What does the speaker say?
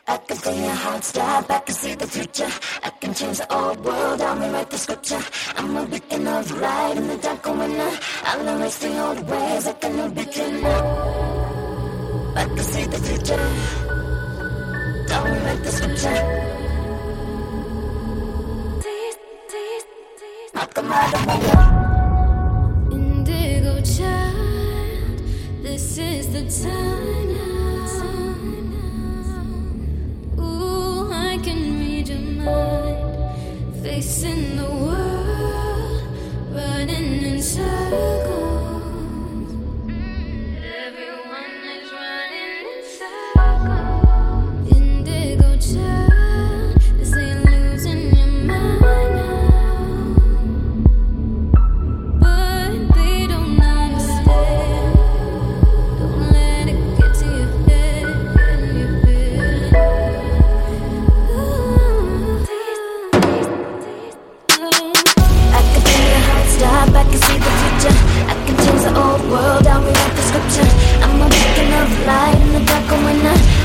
I can feel your heart stop, I can see the future. I can change the old world, I'll rewrite the scripture. I'm a beacon of light in the dark winter. I'll erase the old ways like a new beginner. I can see the future, I'll rewrite the scripture. I'll come out of my love. Indigo child, this is the time now. Ooh, I can read your mind. Facing the world, running in circles. Everyone is running in circles. Indigo child, this ain't losing your mind now. But they don't understand. Don't let it get to your head. I can feel your heart stop, I can see the future. I can change the old world, I'll rewrite the scripture. I'm a beacon of light in the dark winter.